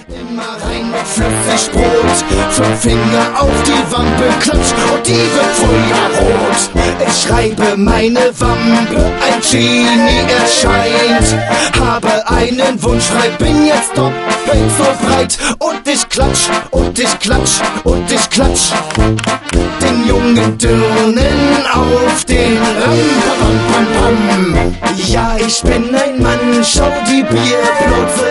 Immer rein mit Flüssigbrot, 5 Finger auf die Wampe, klatsch und die wird feuerrot. Ich schreibe meine Wampe, ein Genie erscheint. Habe einen Wunsch frei, bin jetzt doppelt so breit. Und ich klatsch, und ich klatsch, und ich klatsch den jungen Dirnen auf den Ram, pam, pam, pam. Ja, ich bin ein Mann, schau die Bierplotze